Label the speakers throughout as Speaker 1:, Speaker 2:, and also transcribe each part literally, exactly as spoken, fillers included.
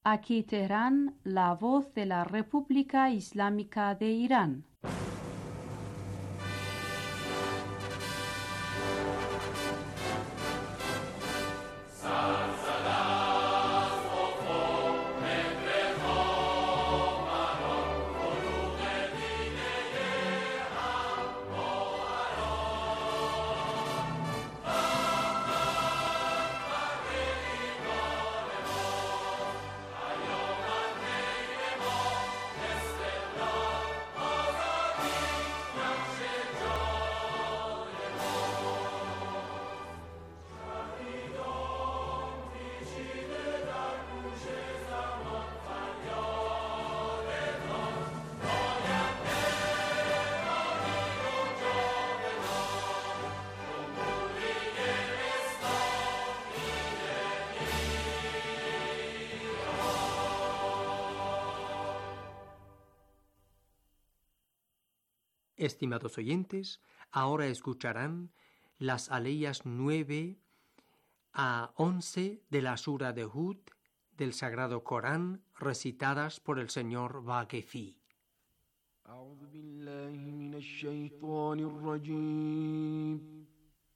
Speaker 1: Aquí Teherán, la voz de la República Islámica de Irán.
Speaker 2: Estimados oyentes, ahora escucharán las aleyas nueve a once de la Sura de Hud del Sagrado Corán, recitadas por el señor Vaquefi.
Speaker 3: أعوذ بالله من الشيطان الرجيم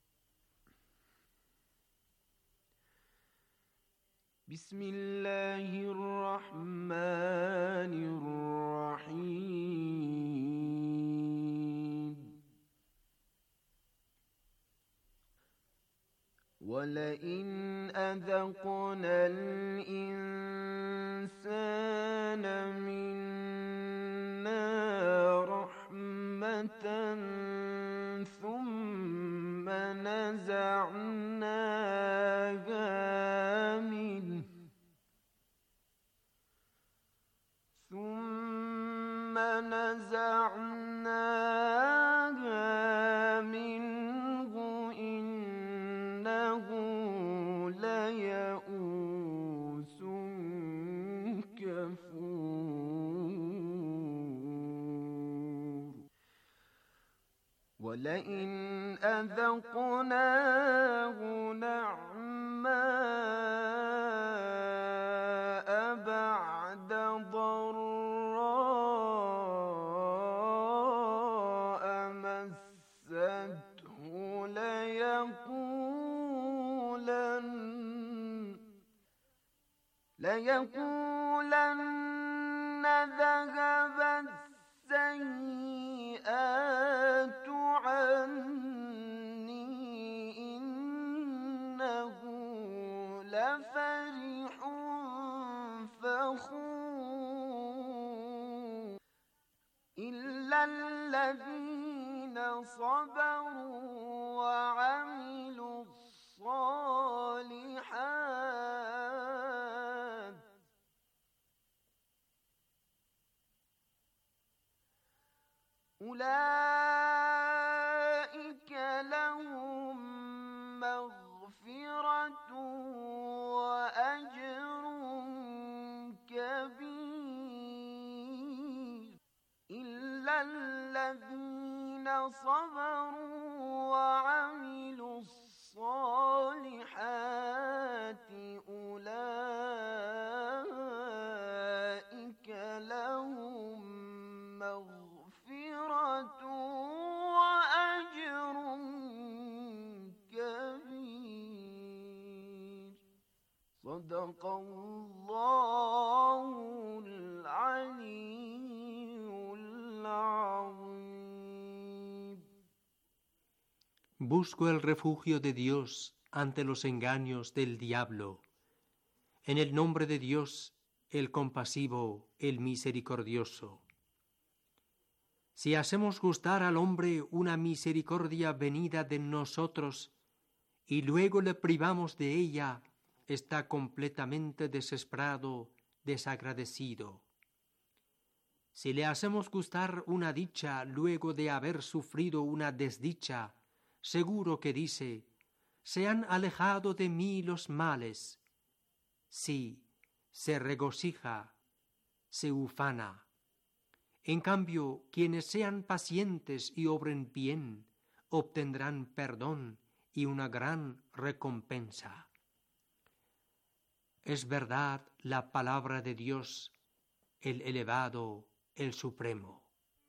Speaker 3: بسم الله الرحمن الرحيم ولئن أذقنا الإنسان منا رحمة ثم نزعناها منه ثم نزعناها منه إنه ليئوس كفور ولئن أذقناه نعماء بعد ضراء مسته ليقولن ليقولن ذهب السيئات عني إنه لفرح فخور إلا الذين صبروا وعملوا الصالحات أولئك لهم مغفرة وأجر كبير إلا الذين صبروا وعملوا الصالحات أولئك لهم مغفرة وأجر كبير صدق الله العلي العظيم.
Speaker 2: Busco el refugio de Dios ante los engaños del diablo. En el nombre de Dios, el compasivo, el misericordioso. Si hacemos gustar al hombre una misericordia venida de nosotros y luego le privamos de ella, está completamente desesperado, desagradecido. Si le hacemos gustar una dicha luego de haber sufrido una desdicha, seguro que dice: se han alejado de mí los males. Sí, se regocija, se ufana. En cambio, quienes sean pacientes y obren bien, obtendrán perdón y una gran recompensa. es verdad la palabra de Dios, el elevado, el supremo.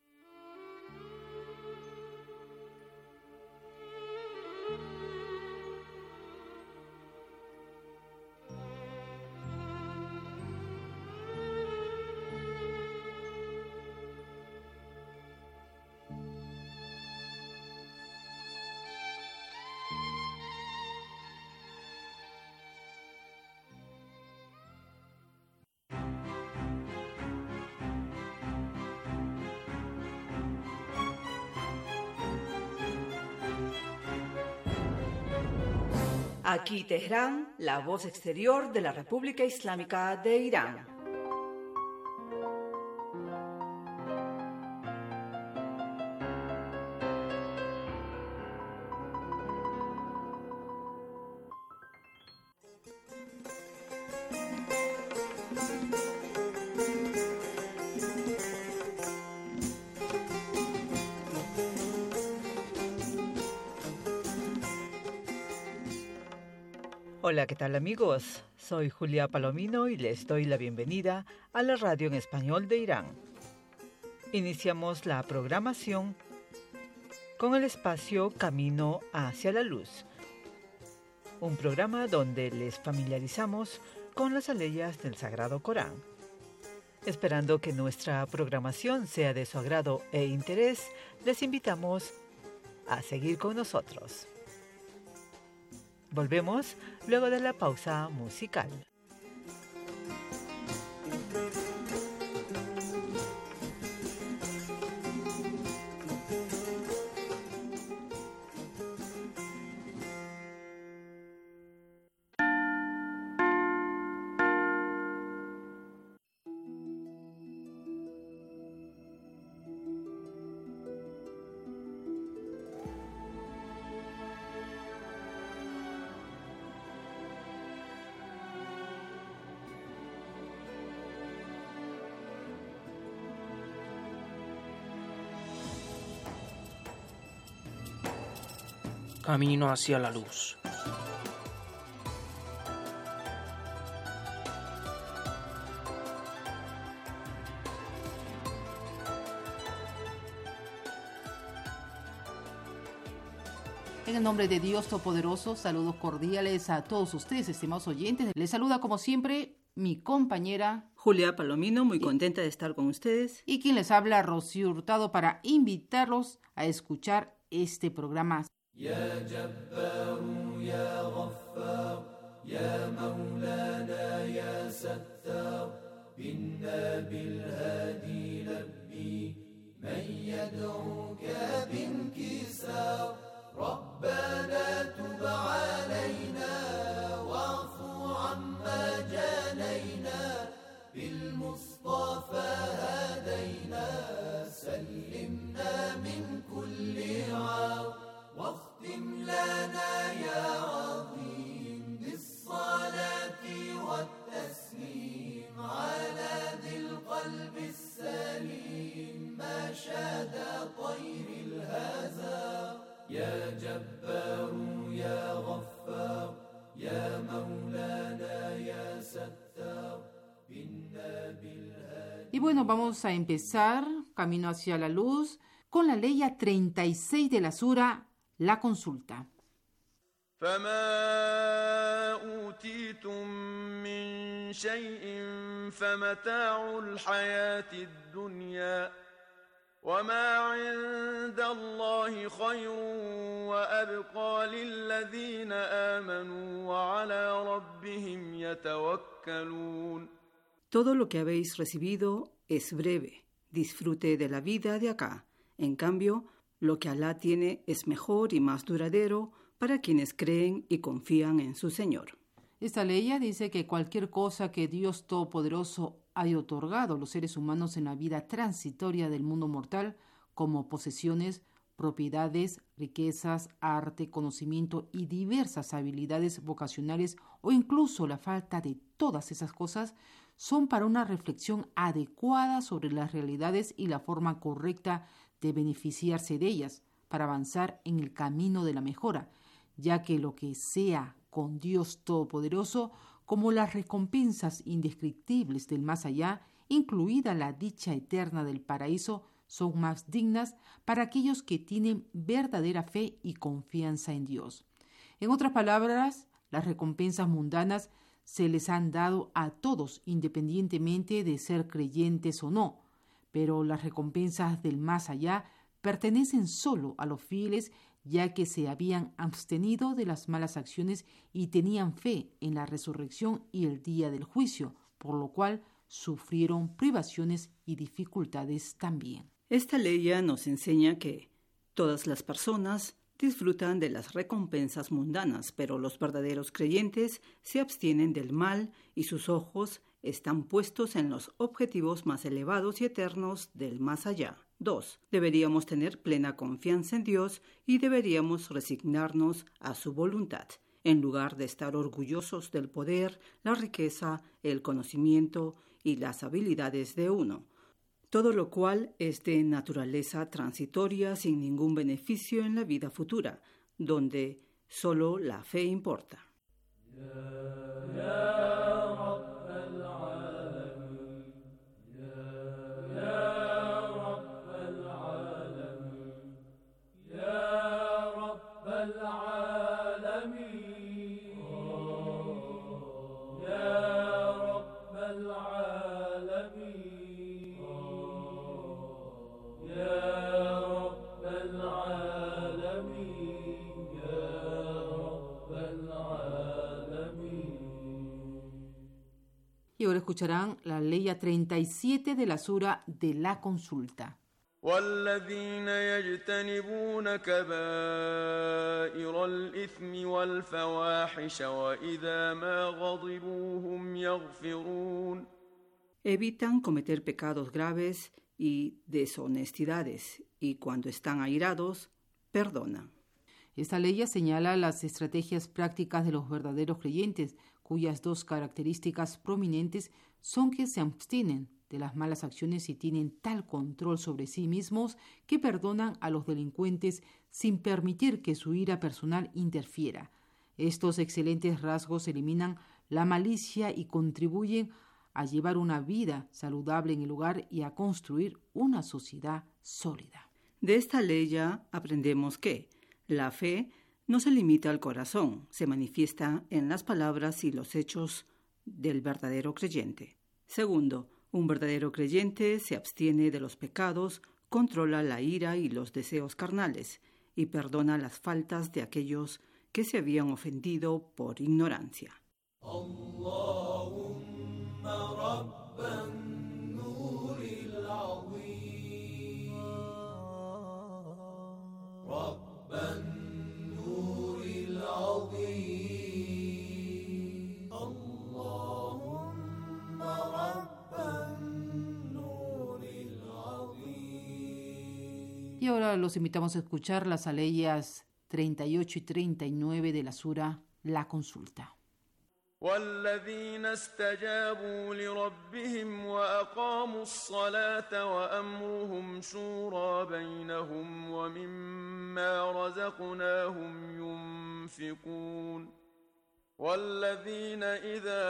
Speaker 4: Aquí Teherán, la voz exterior de la República Islámica de Irán. Hola, ¿qué tal amigos? Soy Julia Palomino y les doy la bienvenida a la radio en español de Irán. Iniciamos la programación con el espacio Camino hacia la Luz, un programa donde les familiarizamos con las aleyas del Sagrado Corán. Esperando que nuestra programación sea de su agrado e interés, les invitamos a seguir con nosotros. Volvemos luego de la pausa musical.
Speaker 5: Camino hacia la luz.
Speaker 6: En el nombre de Dios Todopoderoso, saludos cordiales a todos ustedes, estimados oyentes. Les saluda como siempre mi compañera
Speaker 4: Julia Palomino, muy contenta de estar con ustedes.
Speaker 6: Y quien les habla, Rocío Hurtado, para invitarlos a escuchar este programa.
Speaker 7: يا جبار يا غفار يا مولانا يا ستار بنا بالهادي لبي من يدعوك بانكسار ربنا تب علينا واعف عما جانينا بالمصطفى هدينا سلمنا من كل عار واختم لنا يا عظيم بالصلاة والتسليم على ذي القلب السليم ما شاد طير الهزار يا جبار يا غفار يا مولانا يا ستار بنا بالهادي.
Speaker 6: Y bueno, vamos a empezar Camino hacia la Luz con la ley treinta y seis de la Sura, la consulta.
Speaker 8: فما أوتيتم من شيء فمتاع الحياة الدنيا وما عند الله خير وأبقى للذين آمنوا وعلى ربهم يتوكلون.
Speaker 4: Todo lo que habéis recibido es breve. Disfrute de la vida de acá. En cambio, lo que Alá tiene es mejor y más duradero para quienes creen y confían en su Señor.
Speaker 6: Esta ley dice que cualquier cosa que Dios Todopoderoso haya otorgado a los seres humanos en la vida transitoria del mundo mortal, como posesiones, propiedades, riquezas, arte, conocimiento y diversas habilidades vocacionales, o incluso la falta de todas esas cosas, son para una reflexión adecuada sobre las realidades y la forma correcta de beneficiarse de ellas, para avanzar en el camino de la mejora, ya que lo que sea con Dios Todopoderoso como las recompensas indescriptibles del más allá, incluida la dicha eterna del paraíso, son más dignas para aquellos que tienen verdadera fe y confianza en Dios. En otras palabras, las recompensas mundanas se les han dado a todos, independientemente de ser creyentes o no, pero las recompensas del más allá pertenecen solo a los fieles, ya que se habían abstenido de las malas acciones y tenían fe en la resurrección y el día del juicio, por lo cual sufrieron privaciones y dificultades también.
Speaker 9: Esta ley nos enseña que todas las personas disfrutan de las recompensas mundanas, pero los verdaderos creyentes se abstienen del mal y sus ojos están puestos en los objetivos más elevados y eternos del más allá. dos. Deberíamos tener plena confianza en Dios y deberíamos resignarnos a su voluntad, en lugar de estar orgullosos del poder, la riqueza, el conocimiento y las habilidades de uno, todo lo cual es de naturaleza transitoria sin ningún beneficio en la vida futura, donde solo la fe importa.
Speaker 6: Y ahora escucharán la ley treinta y siete de la sura de la consulta.
Speaker 8: والذين يجتنبون كبائر الإثم والفواحش وإذا ما غضبوا هم يغفرون.
Speaker 9: Evitan cometer pecados graves y deshonestidades, y cuando están airados, perdonan.
Speaker 6: Esta ley señala las estrategias prácticas de los verdaderos creyentes, cuyas dos características prominentes son que se abstienen de las malas acciones y tienen tal control sobre sí mismos que perdonan a los delincuentes sin permitir que su ira personal interfiera. Estos excelentes rasgos eliminan la malicia y contribuyen a llevar una vida saludable en el hogar y a construir una sociedad sólida.
Speaker 9: De esta ley ya aprendemos que la fe no se limita al corazón, se manifiesta en las palabras y los hechos del verdadero creyente. Segundo, un verdadero creyente se abstiene de los pecados, controla la ira y los deseos carnales y perdona las faltas de aquellos que se habían ofendido por ignorancia. Allahumma rabban nuril azim, rabban nuril azim, Allahumma rabban nuril azim.
Speaker 6: Y ahora los invitamos a escuchar las aleyas treinta y ocho y treinta y nueve de la sura La Consulta.
Speaker 8: والذين استجابوا لربهم وأقاموا الصلاة وأمرهم شورى بينهم ومما رزقناهم ينفقون والذين إذا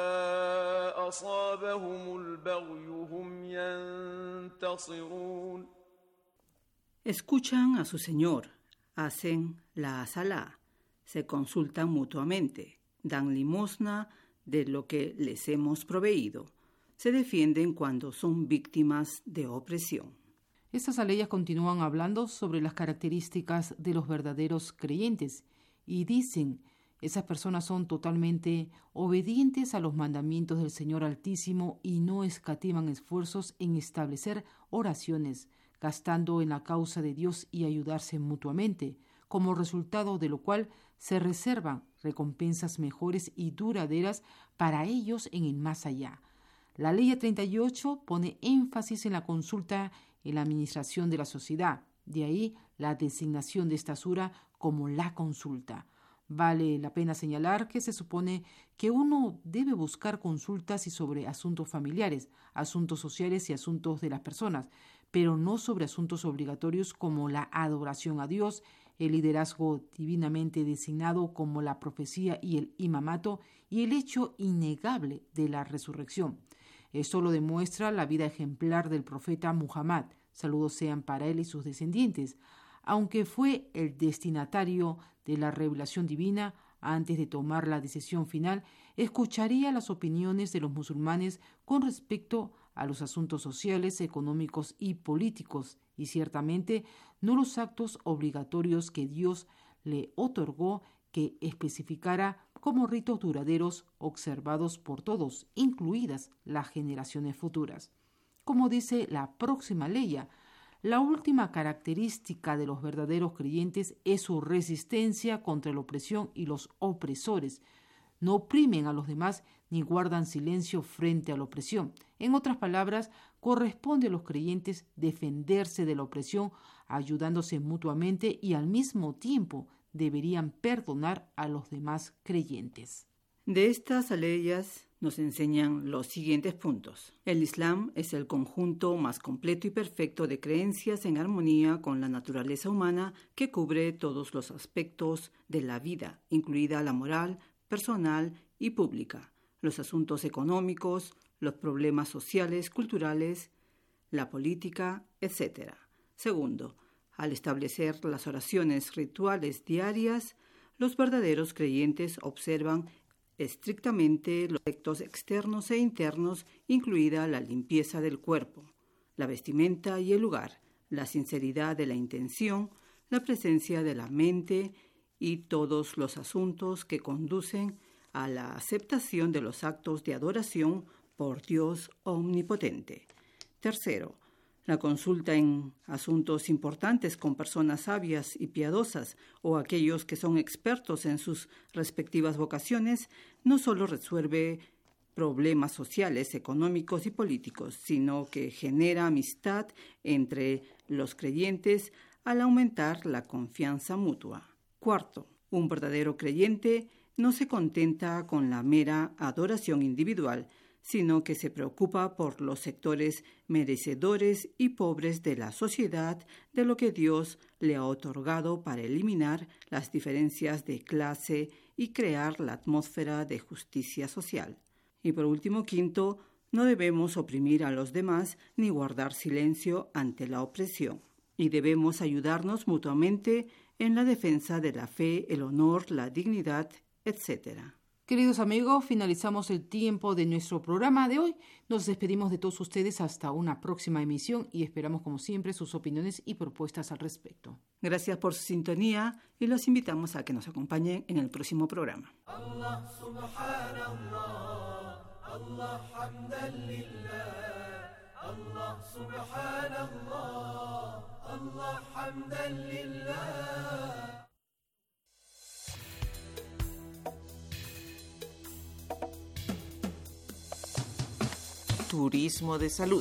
Speaker 8: أصابهم البغي هم ينتصرون.
Speaker 9: Escuchan a su Señor, hacen la salá, se consultan mutuamente, dan limosna de lo que les hemos proveído, se defienden cuando son víctimas de opresión.
Speaker 6: Estas aleyas continúan hablando sobre las características de los verdaderos creyentes y dicen, esas personas son totalmente obedientes a los mandamientos del Señor Altísimo y no escatiman esfuerzos en establecer oraciones, gastando en la causa de Dios y ayudarse mutuamente, como resultado de lo cual se reservan recompensas mejores y duraderas para ellos en el más allá. La ley treinta y ocho pone énfasis en la consulta en la administración de la sociedad, de ahí la designación de esta sura como la consulta. Vale la pena señalar que se supone que uno debe buscar consultas y sobre asuntos familiares, asuntos sociales y asuntos de las personas, pero no sobre asuntos obligatorios como la adoración a Dios, el liderazgo divinamente designado como la profecía y el imamato, y el hecho innegable de la resurrección. Esto lo demuestra la vida ejemplar del profeta Muhammad, saludos sean para él y sus descendientes. Aunque fue el destinatario de la revelación divina, antes de tomar la decisión final, escucharía las opiniones de los musulmanes con respecto a los asuntos sociales, económicos y políticos, y ciertamente no los actos obligatorios que Dios le otorgó que especificara como ritos duraderos observados por todos, incluidas las generaciones futuras. Como dice la próxima leya, la última característica de los verdaderos creyentes es su resistencia contra la opresión y los opresores. No oprimen a los demás ni guardan silencio frente a la opresión. En otras palabras, corresponde a los creyentes defenderse de la opresión, ayudándose mutuamente, y al mismo tiempo deberían perdonar a los demás creyentes.
Speaker 9: De estas aleyas nos enseñan los siguientes puntos. El Islam es el conjunto más completo y perfecto de creencias en armonía con la naturaleza humana que cubre todos los aspectos de la vida, incluida la moral, personal y pública, los asuntos económicos, los problemas sociales, culturales, la política, etcétera. Segundo, al establecer las oraciones rituales diarias, los verdaderos creyentes observan estrictamente los aspectos externos e internos, incluida la limpieza del cuerpo, la vestimenta y el lugar, la sinceridad de la intención, la presencia de la mente y todos los asuntos que conducen a la aceptación de los actos de adoración por Dios omnipotente. Tercero, la consulta en asuntos importantes con personas sabias y piadosas o aquellos que son expertos en sus respectivas vocaciones no solo resuelve problemas sociales, económicos y políticos, sino que genera amistad entre los creyentes al aumentar la confianza mutua. Cuarto, un verdadero creyente no se contenta con la mera adoración individual, sino que se preocupa por los sectores merecedores y pobres de la sociedad de lo que Dios le ha otorgado para eliminar las diferencias de clase y crear la atmósfera de justicia social. Y por último, quinto, no debemos oprimir a los demás ni guardar silencio ante la opresión. Y debemos ayudarnos mutuamente en la defensa de la fe, el honor, la dignidad, etcétera.
Speaker 6: Queridos amigos, finalizamos el tiempo de nuestro programa de hoy. Nos despedimos de todos ustedes hasta una próxima emisión y esperamos, como siempre, sus opiniones y propuestas al respecto.
Speaker 9: Gracias por su sintonía y los invitamos a que nos acompañen en el próximo programa. Allah, subhanallah, Allah, hamdan lillah, Allah, subhanallah, Allah, hamdan lillah.
Speaker 10: Turismo de salud.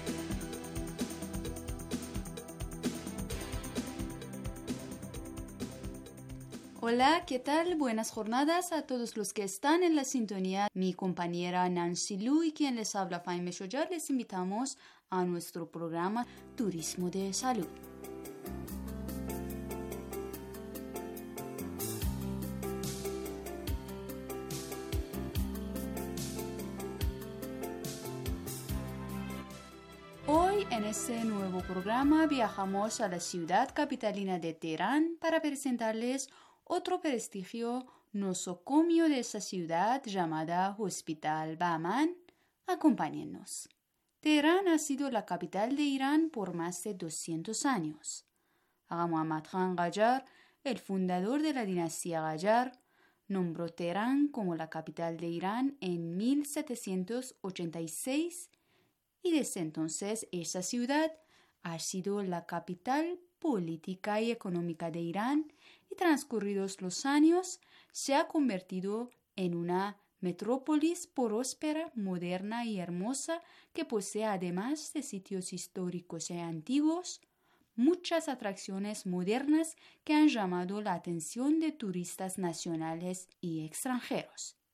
Speaker 11: Hola, ¿qué tal? Buenas jornadas a todos los que están en la sintonía. Mi compañera Nancy Lu y quien les habla Faime Shojar, les invitamos a nuestro programa Turismo de Salud. Hoy en este nuevo programa viajamos a la ciudad capitalina de Teherán para presentarles otro prestigio nosocomio de esa ciudad llamada Hospital Bahman. Acompáñennos. Teherán ha sido la capital de Irán por más de doscientos años. Agha Muhammad Khan Qajar, el fundador de la dinastía Qajar, nombró Teherán como la capital de Irán en mil setecientos ochenta y seis y desde entonces esa ciudad ha sido la capital política y económica de Irán y transcurridos los años se ha convertido en una metrópolis próspera, moderna y hermosa que posee, además de sitios históricos y antiguos, muchas atracciones modernas que han llamado la atención de turistas nacionales y extranjeros.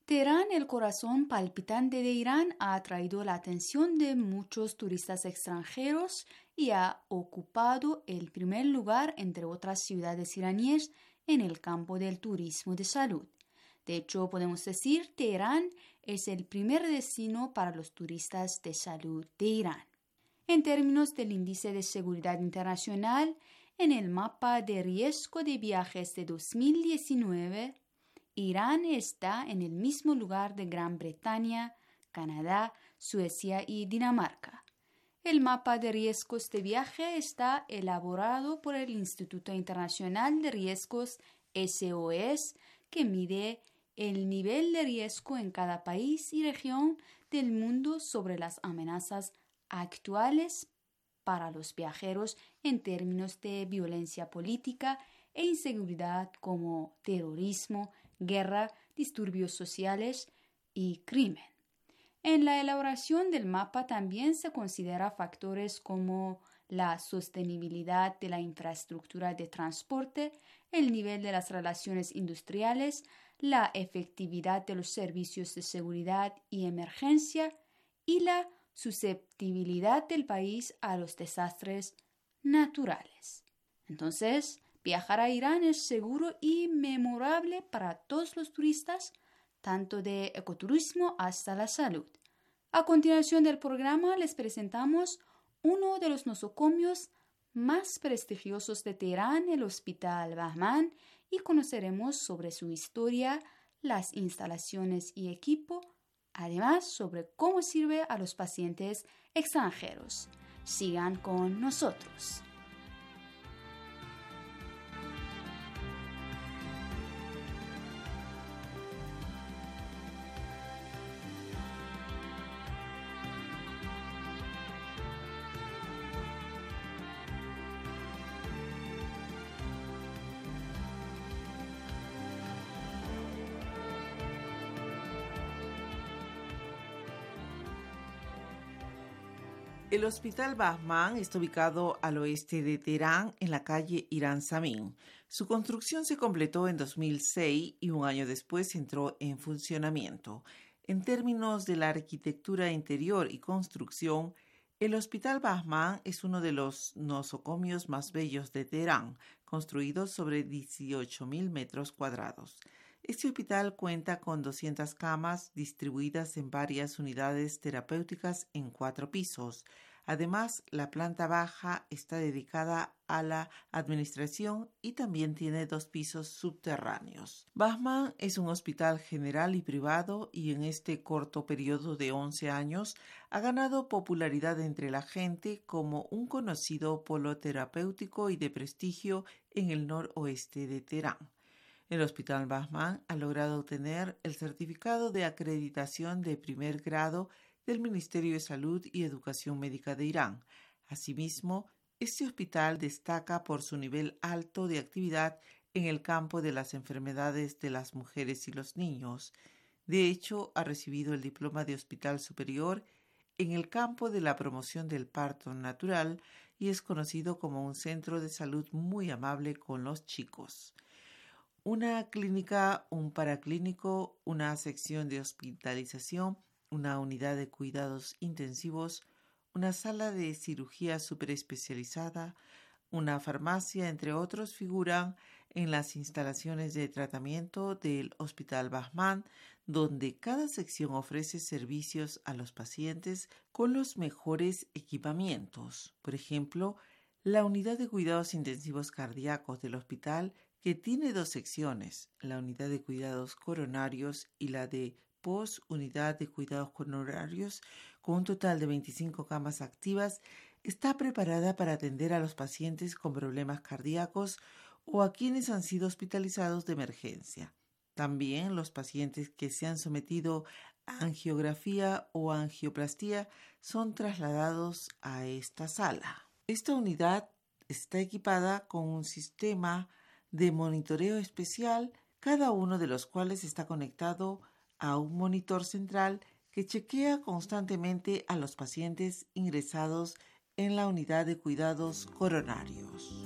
Speaker 11: Teherán, el corazón palpitante de Irán, ha atraído la atención de muchos turistas extranjeros y ha ocupado el primer lugar entre otras ciudades iraníes en el campo del turismo de salud. De hecho, podemos decir, Teherán es el primer destino para los turistas de salud de Irán. En términos del Índice de Seguridad Internacional, en el mapa de riesgo de viajes de dos mil diecinueve, Irán está en el mismo lugar de Gran Bretaña, Canadá, Suecia y Dinamarca. El mapa de riesgos de viaje está elaborado por el Instituto Internacional de Riesgos S O S, que mide el nivel de riesgo en cada país y región del mundo sobre las amenazas actuales para los viajeros en términos de violencia política e inseguridad como terrorismo, guerra, disturbios sociales y crimen. En la elaboración del mapa también se considera factores como la sostenibilidad de la infraestructura de transporte, el nivel de las relaciones industriales, la efectividad de los servicios de seguridad y emergencia y la susceptibilidad del país a los desastres naturales. Entonces, viajar a Irán es seguro y memorable para todos los turistas, tanto de ecoturismo hasta la salud. A continuación del programa les presentamos uno de los nosocomios más prestigiosos de Teherán, el Hospital Bahman, y conoceremos sobre su historia, las instalaciones y equipo, además sobre cómo sirve a los pacientes extranjeros. Sigan con nosotros.
Speaker 10: El Hospital Bahman está ubicado al oeste de Teherán, en la calle Irán Samin. Su construcción se completó en dos mil seis y un año después entró en funcionamiento. En términos de la arquitectura interior y construcción, el Hospital Bahman es uno de los nosocomios más bellos de Teherán, construido sobre dieciocho mil metros cuadrados. Este hospital cuenta con doscientas camas distribuidas en varias unidades terapéuticas en cuatro pisos. Además, la planta baja está dedicada a la administración y también tiene dos pisos subterráneos. Bahman es un hospital general y privado y en este corto periodo de once años ha ganado popularidad entre la gente como un conocido polo terapéutico y de prestigio en el noroeste de Teherán. El Hospital Bahman ha logrado obtener el certificado de acreditación de primer grado del Ministerio de Salud y Educación Médica de Irán. Asimismo, este hospital destaca por su nivel alto de actividad en el campo de las enfermedades de las mujeres y los niños. De hecho, ha recibido el diploma de Hospital Superior en el campo de la promoción del parto natural y es conocido como un centro de salud muy amable con los chicos. Una clínica, un paraclínico, una sección de hospitalización, una unidad de cuidados intensivos, una sala de cirugía superespecializada, una farmacia, entre otros, figuran en las instalaciones de tratamiento del Hospital Bahman, donde cada sección ofrece servicios a los pacientes con los mejores equipamientos. Por ejemplo, la unidad de cuidados intensivos cardíacos del hospital, que tiene dos secciones, la unidad de cuidados coronarios y la de post-unidad de cuidados coronarios, con un total de veinticinco camas activas, está preparada para atender a los pacientes con problemas cardíacos o a quienes han sido hospitalizados de emergencia. También los pacientes que se han sometido a angiografía o angioplastía son trasladados a esta sala. Esta unidad está equipada con un sistema de monitoreo especial, cada uno de los cuales está conectado a un monitor central que chequea constantemente a los pacientes ingresados en la unidad de cuidados coronarios.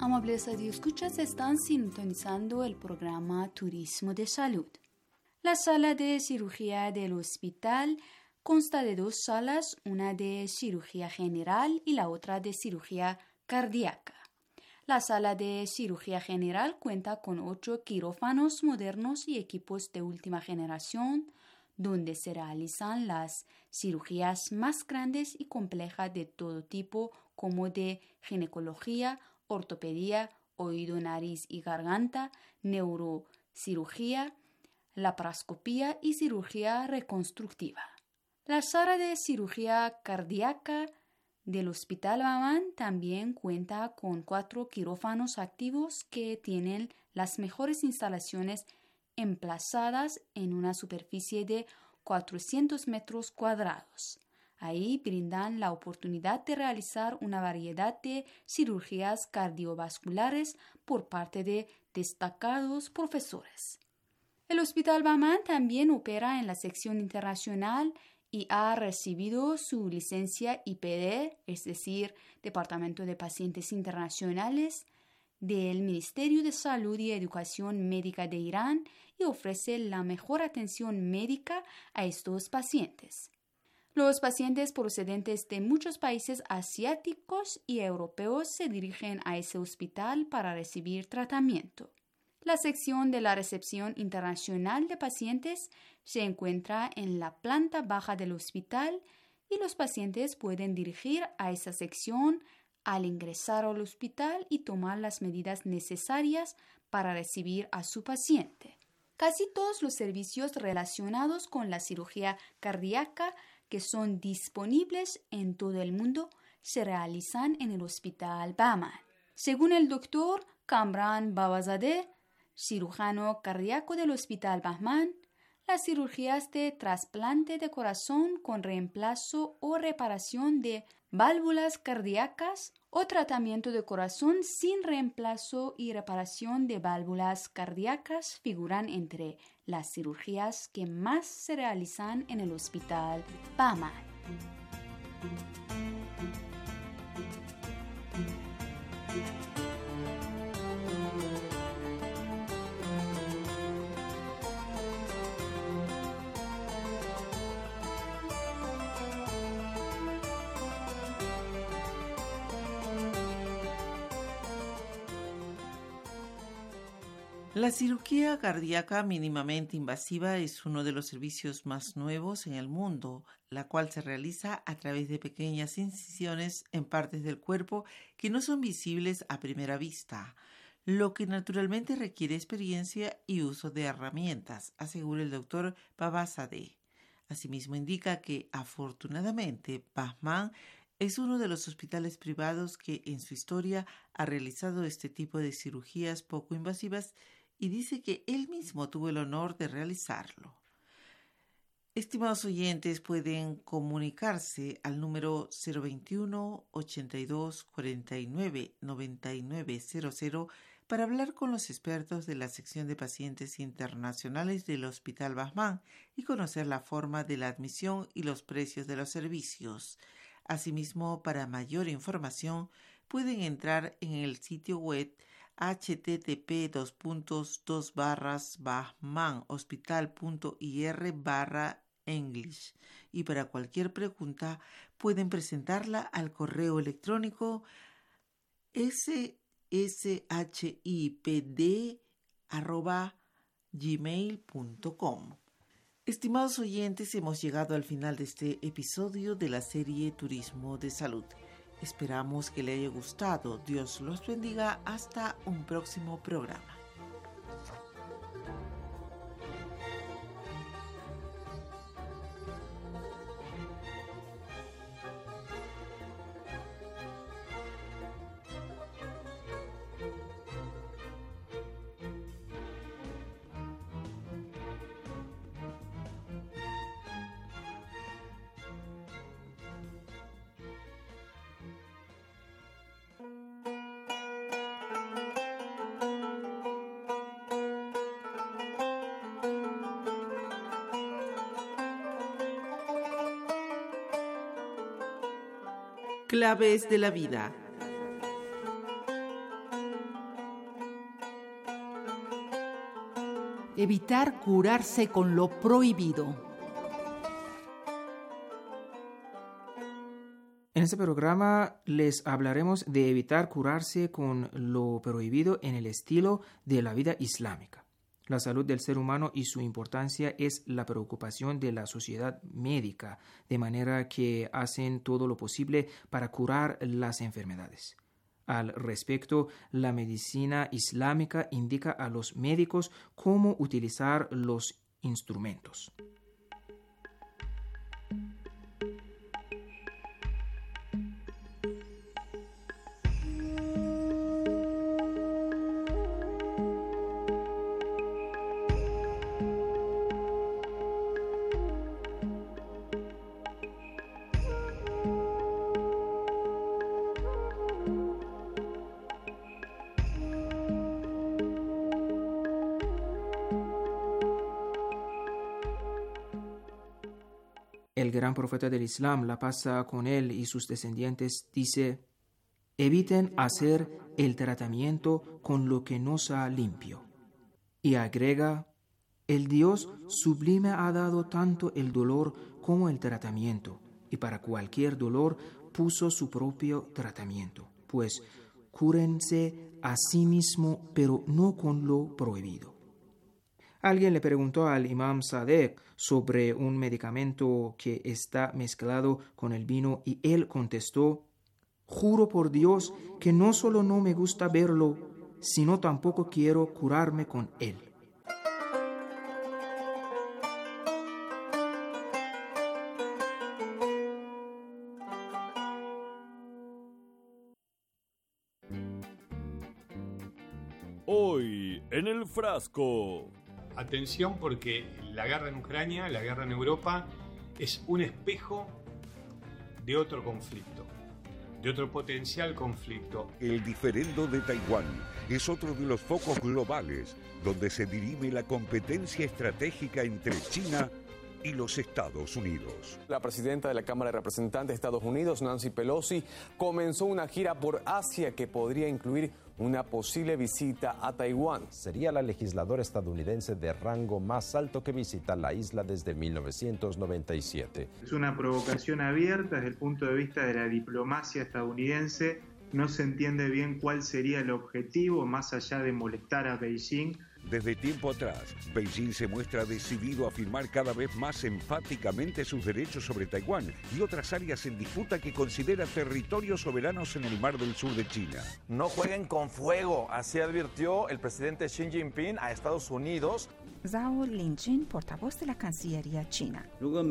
Speaker 11: Amables radioescuchas, están sintonizando el programa Turismo de Salud. La sala de cirugía del hospital consta de dos salas, una de cirugía general y la otra de cirugía cardíaca. La sala de cirugía general cuenta con ocho quirófanos modernos y equipos de última generación, donde se realizan las cirugías más grandes y complejas de todo tipo, como de ginecología, ortopedia, oído, nariz y garganta, neurocirugía, laparoscopía y cirugía reconstructiva. La sala de cirugía cardíaca del Hospital Bahman también cuenta con cuatro quirófanos activos que tienen las mejores instalaciones emplazadas en una superficie de cuatrocientos metros cuadrados. Ahí brindan la oportunidad de realizar una variedad de cirugías cardiovasculares por parte de destacados profesores. El Hospital Bahman también opera en la sección internacional y ha recibido su licencia I P D, es decir, Departamento de Pacientes Internacionales, del Ministerio de Salud y Educación Médica de Irán y ofrece la mejor atención médica a estos pacientes. Los pacientes procedentes de muchos países asiáticos y europeos se dirigen a ese hospital para recibir tratamiento. La sección de la recepción internacional de pacientes se encuentra en la planta baja del hospital y los pacientes pueden dirigir a esa sección al ingresar al hospital y tomar las medidas necesarias para recibir a su paciente. Casi todos los servicios relacionados con la cirugía cardíaca que son disponibles en todo el mundo se realizan en el Hospital Bahman. Según el doctor Kamran Babazadeh, cirujano cardíaco del Hospital Bahman, las cirugías de trasplante de corazón con reemplazo o reparación de válvulas cardíacas o tratamiento de corazón sin reemplazo y reparación de válvulas cardíacas figuran entre las cirugías que más se realizan en el Hospital Bahman.
Speaker 10: La cirugía cardíaca mínimamente invasiva es uno de los servicios más nuevos en el mundo, la cual se realiza a través de pequeñas incisiones en partes del cuerpo que no son visibles a primera vista, lo que naturalmente requiere experiencia y uso de herramientas, asegura el doctor Babazadeh. Asimismo indica que, afortunadamente, Bahman es uno de los hospitales privados que en su historia ha realizado este tipo de cirugías poco invasivas y dice que él mismo tuvo el honor de realizarlo. Estimados oyentes, pueden comunicarse al número cero veintiuno, ochenta y dos, cuarenta y nueve, noventa y nueve cero cero para hablar con los expertos de la sección de pacientes internacionales del Hospital Bahman y conocer la forma de la admisión y los precios de los servicios. Asimismo, para mayor información, pueden entrar en el sitio web h t t p dos puntos dos barras bahmanhospital.ir barra english y para cualquier pregunta pueden presentarla al correo electrónico shipd arroba gmail punto com. Estimados oyentes, hemos llegado al final de este episodio de la serie Turismo de Salud. Esperamos que le haya gustado. Dios los bendiga. Hasta un próximo programa. Claves de la vida.
Speaker 6: Evitar curarse con lo prohibido.
Speaker 5: En este programa les hablaremos de evitar curarse con lo prohibido en el estilo de la vida islámica. La salud del ser humano y su importancia es la preocupación de la sociedad médica, de manera que hacen todo lo posible para curar las enfermedades. Al respecto, la medicina islámica indica a los médicos cómo utilizar los instrumentos. El gran profeta del Islam, la paz con él y sus descendientes, dice: eviten hacer el tratamiento con lo que no sea limpio. Y agrega: el Dios sublime ha dado tanto el dolor como el tratamiento, y para cualquier dolor puso su propio tratamiento. Pues cúrense a sí mismo, pero no con lo prohibido. Alguien le preguntó al imam Sadek sobre un medicamento que está mezclado con el vino y él contestó: juro por Dios que no solo no me gusta verlo, sino tampoco quiero curarme con él.
Speaker 12: Hoy en el frasco.
Speaker 13: Atención, porque la guerra en Ucrania, la guerra en Europa, es un espejo de otro conflicto, de otro potencial conflicto.
Speaker 14: El diferendo de Taiwán es otro de los focos globales donde se dirime la competencia estratégica entre China y los Estados Unidos.
Speaker 15: La presidenta de la Cámara de Representantes de Estados Unidos, Nancy Pelosi, comenzó una gira por Asia que podría incluir una posible visita a Taiwán.
Speaker 16: Sería la legisladora estadounidense de rango más alto que visita la isla desde mil novecientos noventa y siete.
Speaker 17: Es una provocación abierta desde el punto de vista de la diplomacia estadounidense. No se entiende bien cuál sería el objetivo, más allá de molestar a Beijing.
Speaker 14: Desde tiempo atrás, Beijing se muestra decidido a afirmar cada vez más enfáticamente sus derechos sobre Taiwán y otras áreas en disputa que considera territorios soberanos en el mar del sur de China.
Speaker 18: No jueguen con fuego, así advirtió el presidente Xi Jinping a Estados Unidos.
Speaker 19: Zhao Linjun, portavoz de la Cancillería china.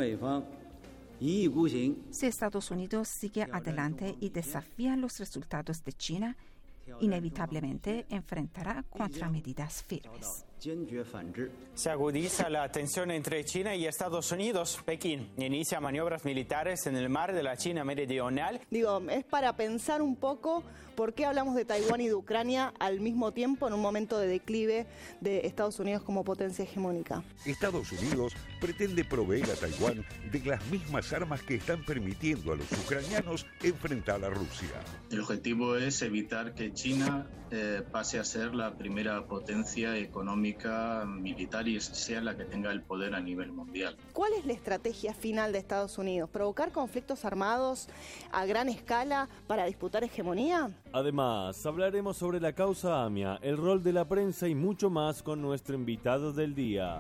Speaker 19: Si Estados Unidos sigue adelante y desafía los resultados de China, inevitablemente enfrentará contramedidas firmes.
Speaker 20: Se agudiza la tensión entre China y Estados Unidos. Pekín inicia maniobras militares en el mar de la China meridional.
Speaker 21: Digo, es para pensar un poco por qué hablamos de Taiwán y de Ucrania al mismo tiempo en un momento de declive de Estados Unidos como potencia hegemónica.
Speaker 14: Estados Unidos pretende proveer a Taiwán de las mismas armas que están permitiendo a los ucranianos enfrentar a Rusia.
Speaker 22: El objetivo es evitar que China eh, pase a ser la primera potencia económica militar y sea la que tenga el poder a nivel mundial.
Speaker 21: ¿Cuál es la estrategia final de Estados Unidos? ¿Provocar conflictos armados a gran escala para disputar hegemonía?
Speaker 12: Además, hablaremos sobre la causa AMIA, el rol de la prensa y mucho más con nuestro invitado del día.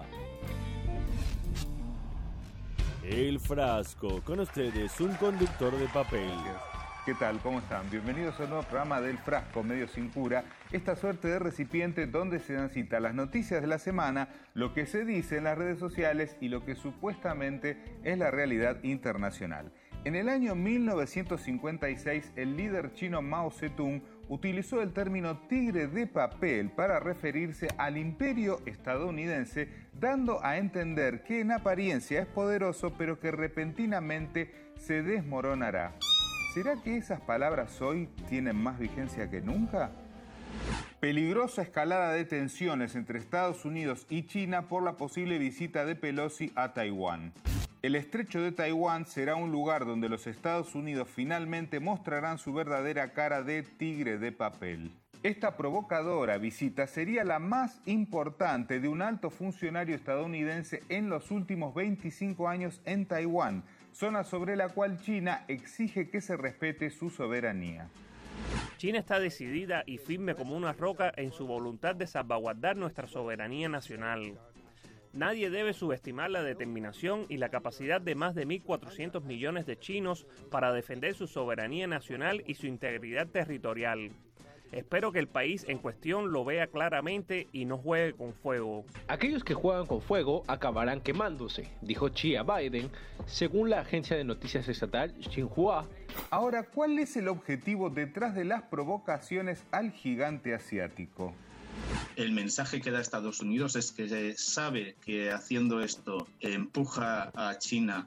Speaker 12: El frasco, con ustedes un conductor de papel.
Speaker 23: ¿Qué tal? ¿Cómo están? Bienvenidos a un nuevo programa del Frasco, medio sin cura, esta suerte de recipiente donde se dan cita las noticias de la semana, lo que se dice en las redes sociales y lo que supuestamente es la realidad internacional. En el año mil novecientos cincuenta y seis, el líder chino Mao Zedong utilizó el término tigre de papel para referirse al imperio estadounidense, dando a entender que en apariencia es poderoso, pero que repentinamente se desmoronará. ¿Será que esas palabras hoy tienen más vigencia que nunca? Peligrosa escalada de tensiones entre Estados Unidos y China por la posible visita de Pelosi a Taiwán. El estrecho de Taiwán será un lugar donde los Estados Unidos finalmente mostrarán su verdadera cara de tigre de papel. Esta provocadora visita sería la más importante de un alto funcionario estadounidense en los últimos veinticinco años en Taiwán, zona sobre la cual China exige que se respete su soberanía.
Speaker 1: China está decidida y firme como una roca en su voluntad de salvaguardar nuestra soberanía nacional. Nadie debe subestimar la determinación y la capacidad de más de mil cuatrocientos millones de chinos para defender su soberanía nacional y su integridad territorial. Espero que el país en cuestión lo vea claramente y no juegue con fuego.
Speaker 2: Aquellos que juegan con fuego acabarán quemándose, dijo Xi a Biden, según la agencia de noticias estatal Xinhua.
Speaker 23: Ahora, ¿cuál es el objetivo detrás de las provocaciones al gigante asiático?
Speaker 22: El mensaje que da Estados Unidos es que sabe que haciendo esto empuja a China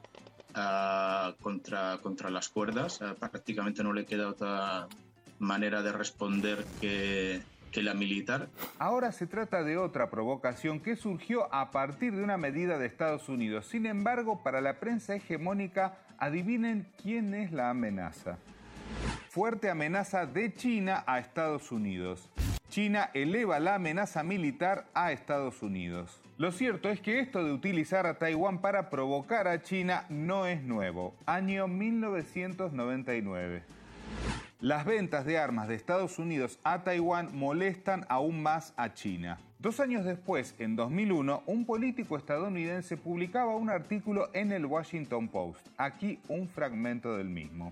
Speaker 22: a, contra, contra las cuerdas. A, prácticamente no le queda otra manera de responder que, que la militar.
Speaker 23: Ahora se trata de otra provocación que surgió a partir de una medida de Estados Unidos. Sin embargo, para la prensa hegemónica, adivinen quién es la amenaza. Fuerte amenaza de China a Estados Unidos. China eleva la amenaza militar a Estados Unidos. Lo cierto es que esto de utilizar a Taiwán para provocar a China no es nuevo. Año mil novecientos noventa y nueve. Las ventas de armas de Estados Unidos a Taiwán molestan aún más a China. Dos años después, en dos mil uno, un político estadounidense publicaba un artículo en el Washington Post. Aquí un fragmento del mismo.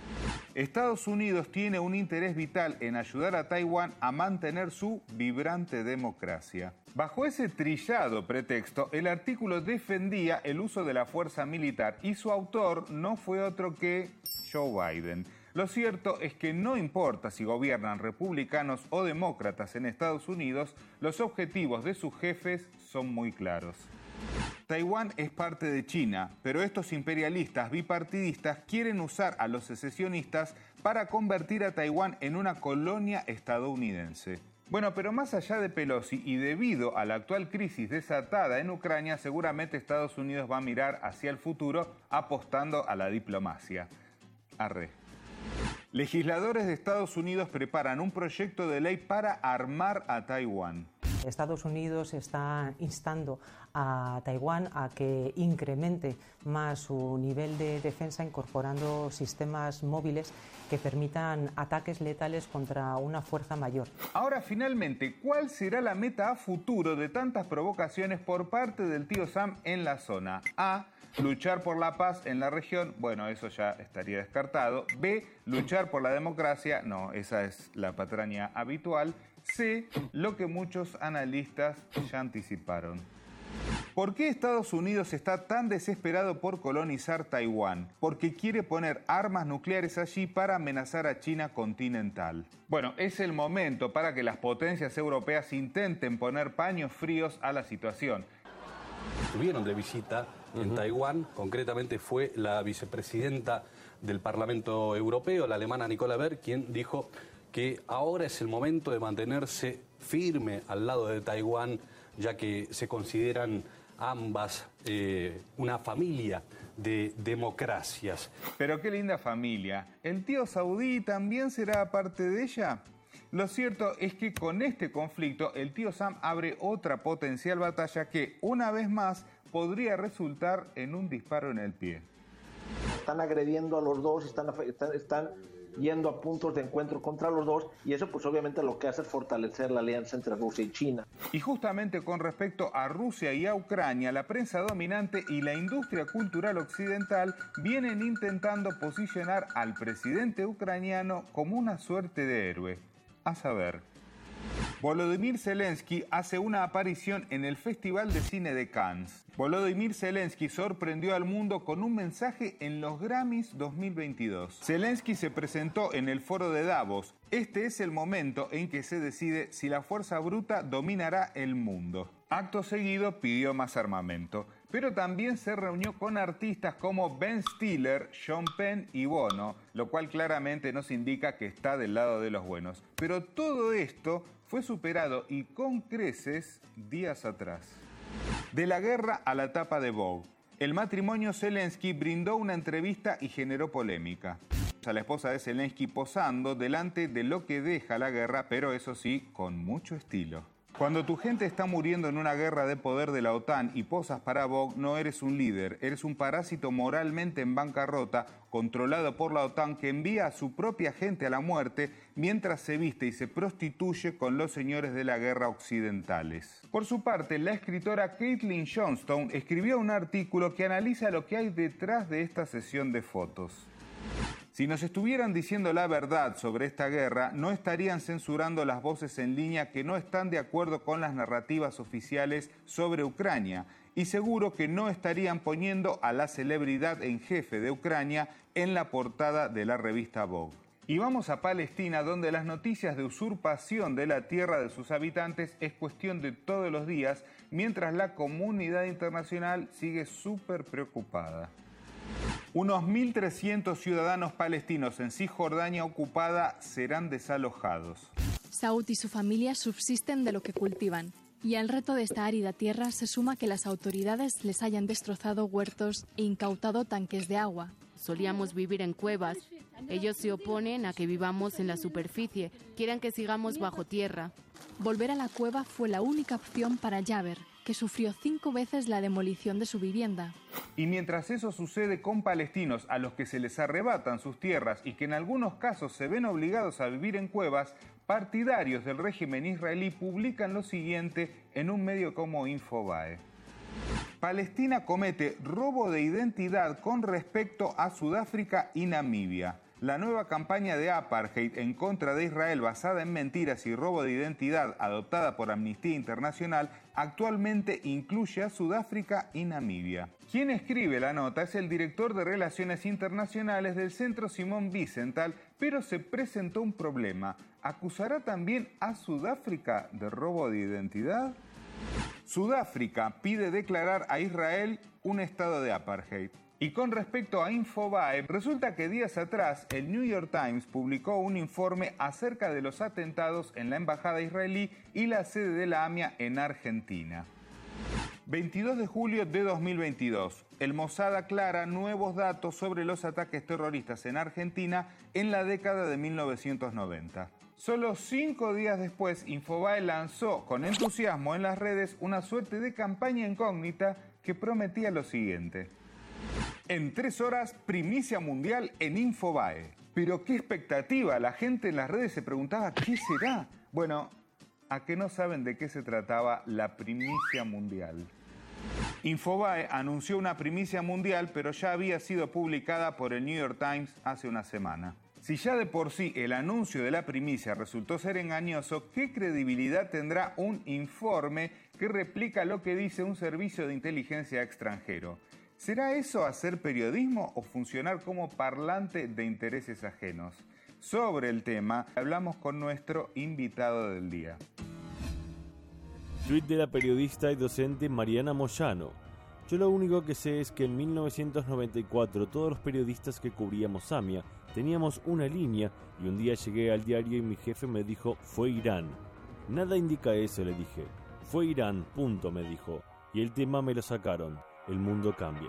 Speaker 23: Estados Unidos tiene un interés vital en ayudar a Taiwán a mantener su vibrante democracia. Bajo ese trillado pretexto, el artículo defendía el uso de la fuerza militar y su autor no fue otro que Joe Biden. Lo cierto es que no importa si gobiernan republicanos o demócratas en Estados Unidos, los objetivos de sus jefes son muy claros. Taiwán es parte de China, pero estos imperialistas bipartidistas quieren usar a los secesionistas para convertir a Taiwán en una colonia estadounidense. Bueno, pero más allá de Pelosi y debido a la actual crisis desatada en Ucrania, seguramente Estados Unidos va a mirar hacia el futuro apostando a la diplomacia. Arre. Legisladores de Estados Unidos preparan un proyecto de ley para armar a Taiwán.
Speaker 3: Estados Unidos está instando a Taiwán a que incremente más su nivel de defensa incorporando sistemas móviles que permitan ataques letales contra una fuerza mayor.
Speaker 23: Ahora, finalmente, ¿cuál será la meta a futuro de tantas provocaciones por parte del tío Sam en la zona? A. Luchar por la paz en la región, bueno, eso ya estaría descartado. B. Luchar por la democracia, no, esa es la patraña habitual. C. Lo que muchos analistas ya anticiparon. ¿Por qué Estados Unidos está tan desesperado por colonizar Taiwán? Porque quiere poner armas nucleares allí para amenazar a China continental. Bueno, es el momento para que las potencias europeas intenten poner paños fríos a la situación.
Speaker 24: Estuvieron de visita en uh-huh. Taiwán, concretamente fue la vicepresidenta del Parlamento Europeo, la alemana Nicola Berg, quien dijo que ahora es el momento de mantenerse firme al lado de Taiwán, ya que se consideran ambas eh, una familia de democracias.
Speaker 23: Pero qué linda familia. ¿El tío saudí también será parte de ella? Lo cierto es que con este conflicto el tío Sam abre otra potencial batalla que, una vez más, podría resultar en un disparo en el pie.
Speaker 25: Están agrediendo a los dos, están, están, están yendo a puntos de encuentro contra los dos, y eso pues obviamente lo que hace es fortalecer la alianza entre Rusia y China.
Speaker 23: Y justamente con respecto a Rusia y a Ucrania, la prensa dominante y la industria cultural occidental vienen intentando posicionar al presidente ucraniano como una suerte de héroe. A saber, Volodymyr Zelensky hace una aparición en el Festival de Cine de Cannes. Volodymyr Zelensky sorprendió al mundo con un mensaje en los Grammys dos mil veintidós. Zelensky se presentó en el foro de Davos. Este es el momento en que se decide si la fuerza bruta dominará el mundo. Acto seguido pidió más armamento, pero también se reunió con artistas como Ben Stiller, Sean Penn y Bono, lo cual claramente nos indica que está del lado de los buenos. Pero todo esto fue superado y con creces días atrás. De la guerra a la tapa de Vogue, el matrimonio Zelensky brindó una entrevista y generó polémica. a la esposa de Zelensky posando delante de lo que deja la guerra, pero eso sí, con mucho estilo. Cuando tu gente está muriendo en una guerra de poder de la OTAN y posas para Vogue, no eres un líder, eres un parásito moralmente en bancarrota, controlado por la OTAN, que envía a su propia gente a la muerte mientras se viste y se prostituye con los señores de la guerra occidentales. Por su parte, la escritora Caitlin Johnstone escribió un artículo que analiza lo que hay detrás de esta sesión de fotos. Si nos estuvieran diciendo la verdad sobre esta guerra, no estarían censurando las voces en línea que no están de acuerdo con las narrativas oficiales sobre Ucrania, y seguro que no estarían poniendo a la celebridad en jefe de Ucrania en la portada de la revista Vogue. Y vamos a Palestina, donde las noticias de usurpación de la tierra de sus habitantes es cuestión de todos los días, mientras la comunidad internacional sigue súper preocupada. Unos mil trescientos ciudadanos palestinos en Cisjordania ocupada serán desalojados.
Speaker 4: Saud y su familia subsisten de lo que cultivan, y al reto de esta árida tierra se suma que las autoridades les hayan destrozado huertos e incautado tanques de agua.
Speaker 7: Solíamos vivir en cuevas. Ellos se oponen a que vivamos en la superficie, quieren que sigamos bajo tierra.
Speaker 4: Volver a la cueva fue la única opción para Jaber, que sufrió cinco veces la demolición de su vivienda.
Speaker 23: Y mientras eso sucede con palestinos a los que se les arrebatan sus tierras y que en algunos casos se ven obligados a vivir en cuevas, partidarios del régimen israelí publican lo siguiente en un medio como Infobae. Palestina comete robo de identidad con respecto a Sudáfrica y Namibia. La nueva campaña de apartheid en contra de Israel basada en mentiras y robo de identidad adoptada por Amnistía Internacional actualmente incluye a Sudáfrica y Namibia. Quien escribe la nota es el director de Relaciones Internacionales del Centro Simón Wiesenthal, pero se presentó un problema. ¿Acusará también a Sudáfrica de robo de identidad? Sudáfrica pide declarar a Israel un estado de apartheid. Y con respecto a Infobae, resulta que días atrás el New York Times publicó un informe acerca de los atentados en la embajada israelí y la sede de la AMIA en Argentina. veintidós de julio de dos mil veintidós. El Mossad aclara nuevos datos sobre los ataques terroristas en Argentina en la década de mil novecientos noventa. Solo cinco días después, Infobae lanzó con entusiasmo en las redes una suerte de campaña incógnita que prometía lo siguiente. En tres horas, primicia mundial en Infobae. Pero qué expectativa, la gente en las redes se preguntaba ¿qué será? Bueno, ¿a qué no saben de qué se trataba la primicia mundial? Infobae anunció una primicia mundial, pero ya había sido publicada por el New York Times hace una semana. Si ya de por sí el anuncio de la primicia resultó ser engañoso, ¿qué credibilidad tendrá un informe que replica lo que dice un servicio de inteligencia extranjero? ¿Será eso hacer periodismo o funcionar como parlante de intereses ajenos? Sobre el tema, hablamos con nuestro invitado del día.
Speaker 12: Tweet de la periodista y docente Mariana Moyano. Yo lo único que sé es que en mil novecientos noventa y cuatro todos los periodistas que cubríamos AMIA teníamos una línea y un día llegué al diario y mi jefe me dijo, fue Irán. Nada indica eso, le dije. Fue Irán, punto, me dijo. Y el tema me lo sacaron. El mundo cambia.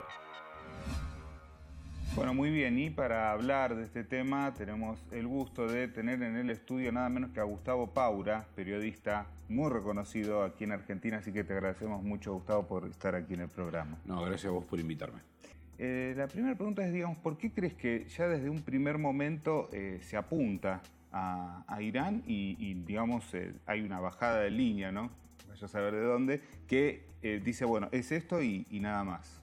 Speaker 23: Bueno, muy bien, y para hablar de este tema tenemos el gusto de tener en el estudio nada menos que a Gustavo Paura, periodista muy reconocido aquí en Argentina, así que te agradecemos mucho, Gustavo, por estar aquí en el programa.
Speaker 8: No, gracias a vos por invitarme.
Speaker 23: Eh, la primera pregunta es, digamos, ¿por qué crees que ya desde un primer momento eh, se apunta a, a Irán y, y digamos, eh, hay una bajada de línea, ¿no? Vaya a saber de dónde, que eh, dice, bueno, es esto y, y nada más.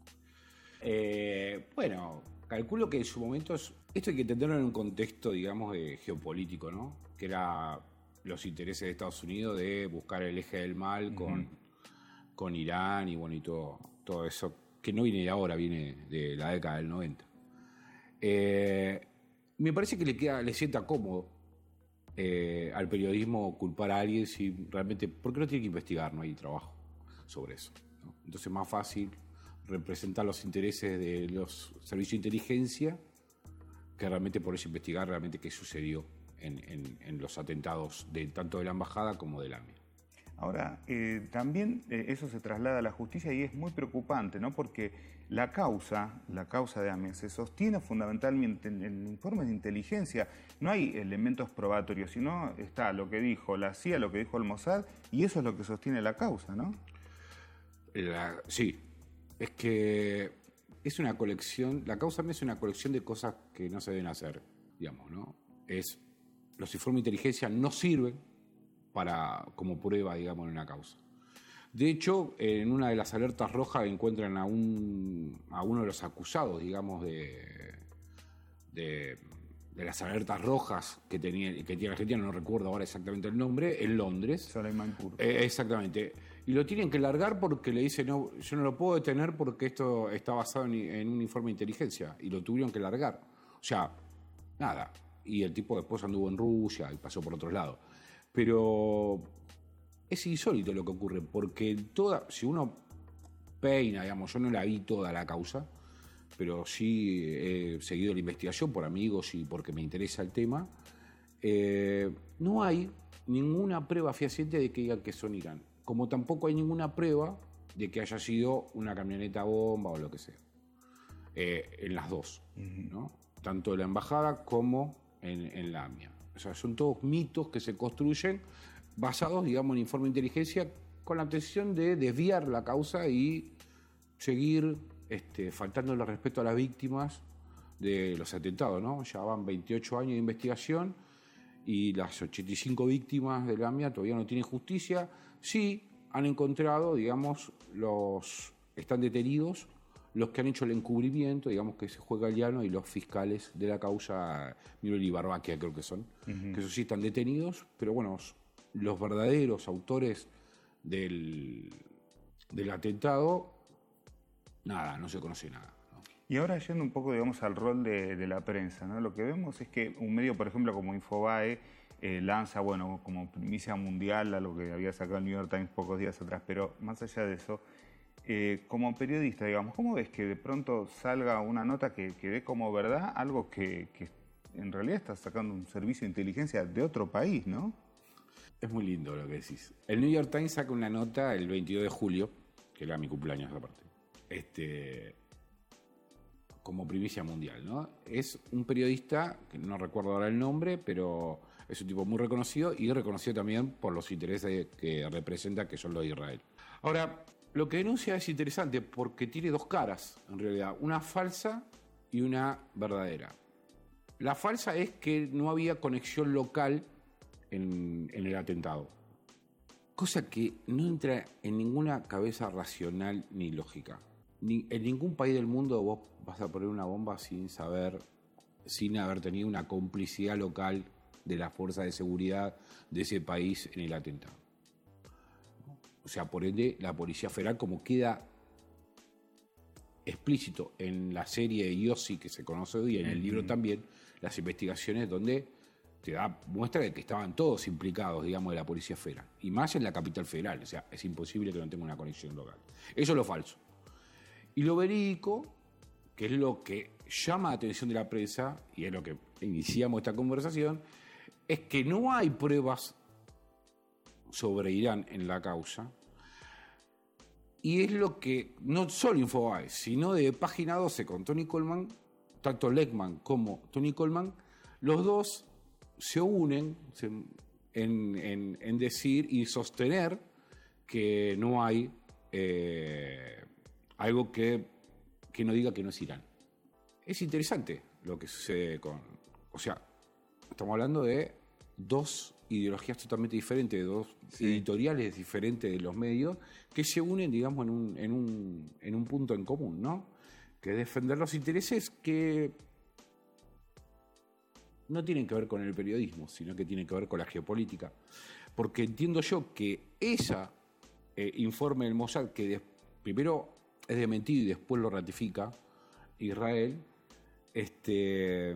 Speaker 8: Eh, bueno, calculo que en su momento es, esto hay que entenderlo en un contexto, digamos, de geopolítico, ¿no? Que era los intereses de Estados Unidos de buscar el eje del mal con, uh-huh. con Irán y bueno, y todo, todo eso, que no viene de ahora, viene de la década del noventa. Eh, me parece que le queda, le sienta cómodo eh, al periodismo culpar a alguien si realmente, porque no tiene que investigar, no hay trabajo sobre eso, ¿no? Entonces es más fácil representar los intereses de los servicios de inteligencia que realmente por eso investigar realmente qué sucedió en, en, en los atentados de tanto de la embajada como del AMIA.
Speaker 23: Ahora, eh, también eh, eso se traslada a la justicia y es muy preocupante, ¿no? Porque la causa, la causa de AMIA se sostiene fundamentalmente en, en informes de inteligencia. No hay elementos probatorios, sino está lo que dijo la C I A, lo que dijo el Mossad, y eso es lo que sostiene la causa, ¿no?
Speaker 8: La, sí, es que es una colección, la causa AMIA es una colección de cosas que no se deben hacer, digamos, ¿no? Es, los informes de inteligencia no sirven para, como prueba, digamos, en una causa. De hecho, en una de las alertas rojas encuentran a, un, a uno de los acusados, digamos, de, de, de las alertas rojas que tenía, que tiene Argentina, no recuerdo ahora exactamente el nombre, en Londres.
Speaker 23: Soleiman Pur.
Speaker 8: Eh, exactamente. Y lo tienen que largar porque le dicen, no, yo no lo puedo detener porque esto está basado en, en un informe de inteligencia. Y lo tuvieron que largar. O sea, nada. Y el tipo después anduvo en Rusia y pasó por otros lados. Pero es insólito lo que ocurre, porque toda, si uno peina, digamos, yo no la vi toda la causa, pero sí he seguido la investigación por amigos y porque me interesa el tema, eh, no hay ninguna prueba fehaciente de que digan que son Irán, como tampoco hay ninguna prueba de que haya sido una camioneta bomba o lo que sea, eh, en las dos, ¿no? Tanto en la embajada como en, en la AMIA. O sea, son todos mitos que se construyen basados, digamos, en informe de inteligencia con la intención de desviar la causa y seguir este, faltándole respeto a las víctimas de los atentados, ¿no? Ya van veintiocho años de investigación y las ochenta y cinco víctimas de la AMIA todavía no tienen justicia. Sí han encontrado, digamos, los están detenidos los que han hecho el encubrimiento, digamos, que se juega el llano, y los fiscales de la causa, Mirel y Barbaquia creo que son, uh-huh. que esos sí están detenidos, pero bueno, los verdaderos autores del, del atentado, nada, no se conoce nada. ¿no?
Speaker 23: Y ahora yendo un poco, digamos, al rol de, de la prensa, ¿no? Lo que vemos es que un medio, por ejemplo, como Infobae, eh, lanza, bueno, como primicia mundial a lo que había sacado el New York Times pocos días atrás, pero más allá de eso, Eh, como periodista, digamos, ¿cómo ves que de pronto salga una nota que, que dé como verdad algo que, que en realidad está sacando un servicio de inteligencia de otro país, ¿no?
Speaker 8: Es muy lindo lo que decís. El New York Times saca una nota el veintidós de julio, que era mi cumpleaños aparte, este, como primicia mundial, ¿no? Es un periodista, que no recuerdo ahora el nombre, pero es un tipo muy reconocido y reconocido también por los intereses que representa, que son los de Israel. Ahora, lo que denuncia es interesante porque tiene dos caras, en realidad, una falsa y una verdadera. La falsa es que no había conexión local en, en el atentado, cosa que no entra en ninguna cabeza racional ni lógica. Ni, en ningún país del mundo vos vas a poner una bomba sin saber, sin haber tenido una complicidad local de la fuerza de seguridad de ese país en el atentado. O sea, por ende, la Policía Federal, como queda explícito en la serie Yossi que se conoce hoy, en el libro también, las investigaciones donde te da muestra de que estaban todos implicados, digamos, de la Policía Federal. Y más en la capital federal, o sea, es imposible que no tenga una conexión local. Eso es lo falso. Y lo verídico, que es lo que llama la atención de la prensa, y es lo que iniciamos esta conversación, es que no hay pruebas sobre Irán en la causa, y es lo que no solo Infobae, sino de Página doce con Tony Coleman, tanto Lechman como Tony Coleman, los dos se unen en, en, en decir y sostener que no hay eh, algo que, que no diga que no es Irán. Es interesante lo que sucede con... O sea, estamos hablando de dos ideologías totalmente diferentes, de dos sí. editoriales diferentes de los medios, que se unen, digamos, en un, en un, en un punto en común, ¿no? Que es defender los intereses que no tienen que ver con el periodismo, sino que tienen que ver con la geopolítica. Porque entiendo yo que ese eh, informe del Mossad, que de, primero es desmentido y después lo ratifica Israel, este...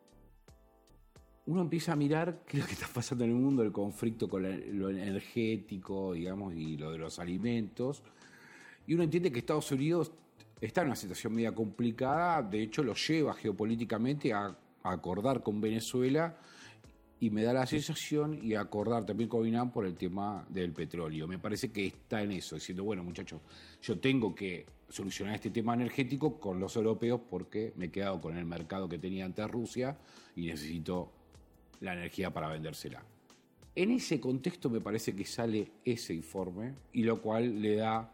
Speaker 8: uno empieza a mirar qué es lo que está pasando en el mundo, el conflicto con la, lo energético, digamos, y lo de los alimentos. Y uno entiende que Estados Unidos está en una situación media complicada, de hecho lo lleva geopolíticamente a, a acordar con Venezuela y me da la sensación, y acordar también con Irán por el tema del petróleo. Me parece que está en eso, diciendo, bueno, muchachos, yo tengo que solucionar este tema energético con los europeos porque me he quedado con el mercado que tenía antes Rusia y necesito la energía para vendérsela. En ese contexto me parece que sale ese informe, y lo cual le da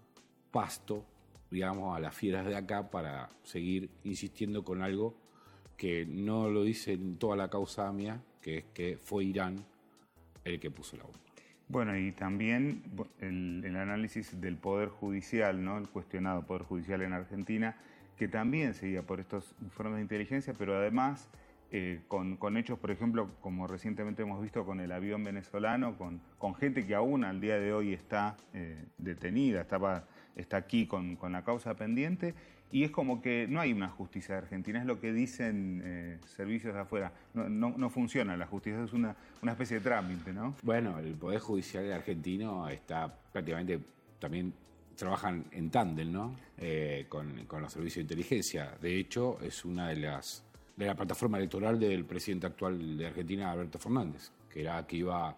Speaker 8: pasto, digamos, a las fieras de acá para seguir insistiendo con algo que no lo dice en toda la causa AMIA, que es que fue Irán el que puso la bomba.
Speaker 23: Bueno, y también el, el análisis del Poder Judicial, ¿no? El cuestionado Poder Judicial en Argentina, que también seguía por estos informes de inteligencia, pero además eh, con, con hechos, por ejemplo, como recientemente hemos visto con el avión venezolano, con, con gente que aún al día de hoy está eh, detenida, estaba, está aquí con, con la causa pendiente. Y es como que no hay una justicia argentina, es lo que dicen eh, servicios de afuera. No, no, no funciona la justicia, es una, una especie de trámite, ¿no?
Speaker 8: Bueno, el Poder Judicial argentino está prácticamente, también trabajan en tándem, ¿no? Eh, con, con los servicios de inteligencia. De hecho, es una de las de la plataforma electoral del presidente actual de Argentina, Alberto Fernández, que era que iba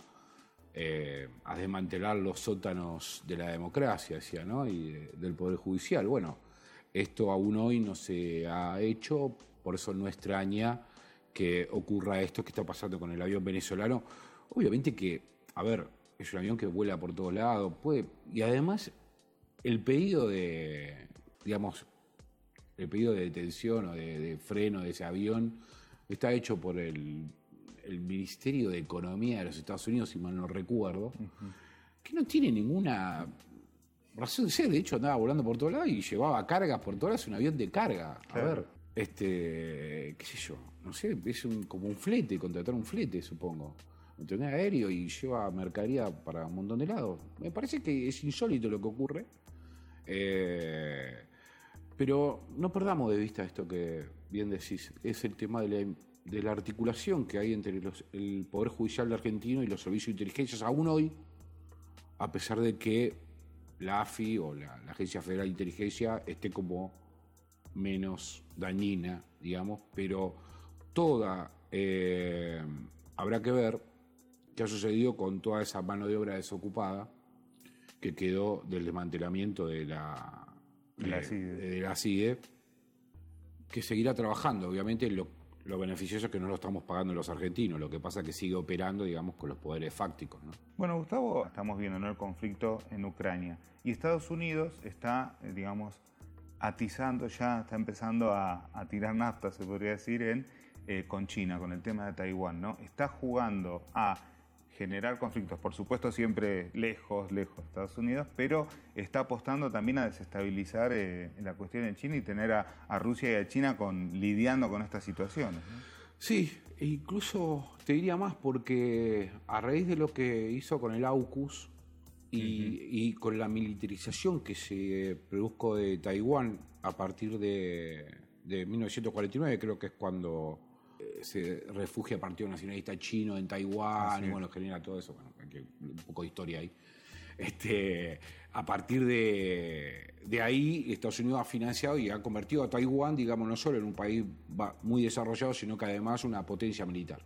Speaker 8: eh, a desmantelar los sótanos de la democracia, decía, ¿no? Y de, del Poder Judicial. Bueno, esto aún hoy no se ha hecho, por eso no extraña que ocurra esto que está pasando con el avión venezolano. Obviamente que, a ver, es un avión que vuela por todos lados, puede, y además el pedido de, digamos, el pedido de detención o de, de freno de ese avión está hecho por el, el Ministerio de Economía de los Estados Unidos, si mal no recuerdo, uh-huh. que no tiene ninguna razón de ser. De hecho, andaba volando por todos lados y llevaba cargas por todos lados, es un avión de carga. A claro. ver, este, qué sé yo, no sé, es un, como un flete, contratar un flete, supongo. Un tren aéreo y lleva mercadería para un montón de lados. Me parece que es insólito lo que ocurre. Eh, pero no perdamos de vista esto que bien decís, es el tema de la, de la articulación que hay entre los, el Poder Judicial argentino y los servicios de inteligencia, aún hoy, a pesar de que la A F I o la, la Agencia Federal de Inteligencia esté como menos dañina, digamos, pero toda, eh, habrá que ver qué ha sucedido con toda esa mano de obra desocupada que quedó del desmantelamiento de la, de la, CIDE. De la CIDE, que seguirá trabajando. Obviamente lo, lo beneficioso es que no lo estamos pagando los argentinos, lo que pasa es que sigue operando, digamos, con los poderes fácticos, ¿no?
Speaker 23: Bueno, Gustavo, estamos viendo, ¿no?, el conflicto en Ucrania, y Estados Unidos está, digamos, atizando ya, está empezando a, a tirar nafta, se podría decir, en, eh, con China, con el tema de Taiwán, ¿no? Está jugando a generar conflictos, por supuesto siempre lejos, lejos de Estados Unidos, pero está apostando también a desestabilizar eh, la cuestión en China y tener a, a Rusia y a China con, lidiando con estas situaciones, ¿no?
Speaker 8: Sí, e incluso te diría más, porque a raíz de lo que hizo con el AUKUS y, uh-huh. y con la militarización que se produjo de Taiwán a partir de, de mil novecientos cuarenta y nueve, creo que es cuando se refugia el Partido Nacionalista Chino en Taiwán, y bueno, genera todo eso, bueno, hay que, un poco de historia ahí. Este, a partir de, de ahí, Estados Unidos ha financiado y ha convertido a Taiwán, digamos, no solo en un país muy desarrollado, sino que además una potencia militar.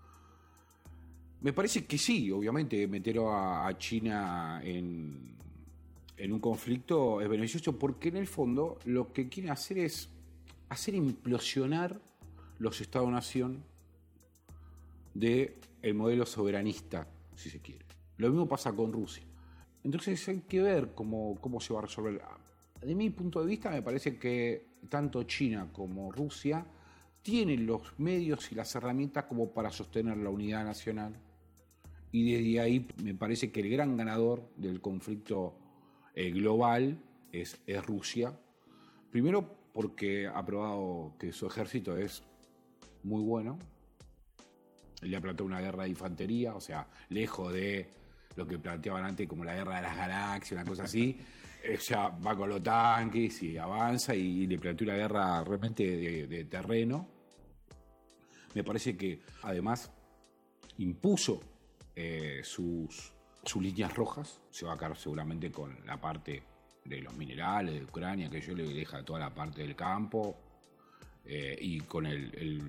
Speaker 8: Me parece que sí, obviamente, meter a, a China en, en un conflicto es beneficioso, porque en el fondo lo que quiere hacer es hacer implosionar los Estados-nación del modelo soberanista, si se quiere. Lo mismo pasa con Rusia. Entonces hay que ver cómo, cómo se va a resolver. De mi punto de vista, me parece que tanto China como Rusia tienen los medios y las herramientas como para sostener la unidad nacional. Y desde ahí me parece que el gran ganador del conflicto eh, global es, es Rusia. Primero porque ha probado que su ejército es muy bueno, le ha planteado una guerra de infantería, o sea, lejos de lo que planteaban antes como la guerra de las galaxias, una cosa así. Ella va con los tanques y avanza, y le planteó una guerra realmente de, de terreno. Me parece que además impuso eh, sus, sus líneas rojas. Se va a quedar seguramente con la parte de los minerales de Ucrania, que yo le deja toda la parte del campo. Eh, y con el, el,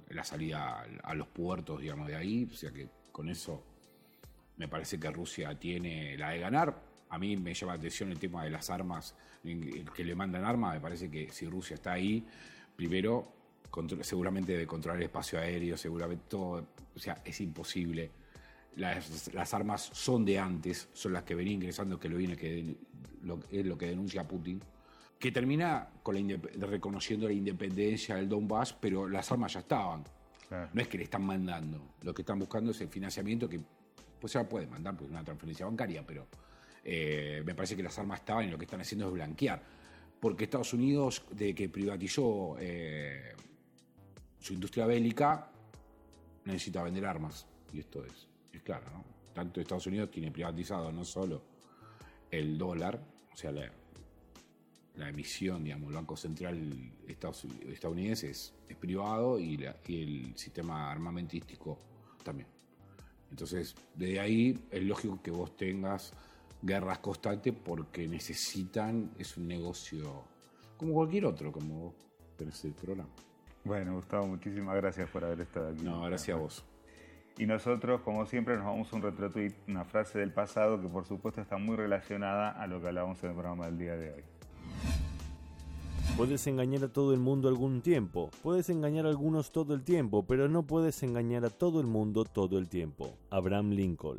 Speaker 8: la salida a, a los puertos, digamos, de ahí. O sea que con eso me parece que Rusia tiene la de ganar. A mí me llama la atención el tema de las armas, que le mandan armas. Me parece que si Rusia está ahí, primero, seguramente debe controlar el espacio aéreo, seguramente todo. O sea, es imposible. Las, las armas son de antes, son las que venía ingresando, que lo viene que lo, es lo que denuncia Putin, que termina con la indep- reconociendo la independencia del Donbass, pero las armas ya estaban. Claro. No es que le están mandando, lo que están buscando es el financiamiento, que pues se la puede mandar porque es una transferencia bancaria, pero eh, me parece que las armas estaban y lo que están haciendo es blanquear, porque Estados Unidos, de que privatizó eh, su industria bélica, necesita vender armas, y esto es Es claro, ¿no? Tanto Estados Unidos tiene privatizado no solo el dólar, o sea, la, la emisión, digamos, el Banco Central estadounidense es, es privado y, la, y el sistema armamentístico también. Entonces, desde ahí es lógico que vos tengas guerras constantes porque necesitan, es un negocio como cualquier otro, como vos tenés el programa.
Speaker 23: Bueno, Gustavo, muchísimas gracias por haber estado aquí.
Speaker 8: No, gracias a vos.
Speaker 23: Y nosotros, como siempre, nos vamos a un retro-tweet, una frase del pasado que por supuesto está muy relacionada a lo que hablábamos en el programa del día de hoy.
Speaker 12: Puedes engañar a todo el mundo algún tiempo, puedes engañar a algunos todo el tiempo, pero no puedes engañar a todo el mundo todo el tiempo. Abraham Lincoln.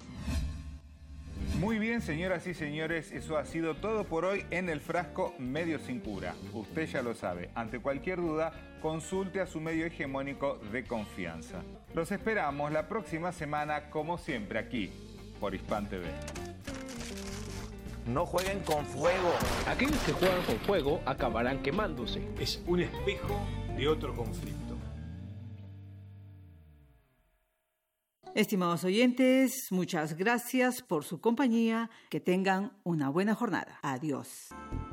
Speaker 23: Muy bien, señoras y señores, eso ha sido todo por hoy en El Frasco Medio Sin Cura. Usted ya lo sabe, ante cualquier duda, consulte a su medio hegemónico de confianza. Los esperamos la próxima semana, como siempre, aquí, por Hispan T V.
Speaker 18: No jueguen con fuego.
Speaker 2: Aquellos que juegan con fuego acabarán quemándose.
Speaker 13: Es un espejo de otro conflicto.
Speaker 5: Estimados oyentes, muchas gracias por su compañía. Que tengan una buena jornada. Adiós.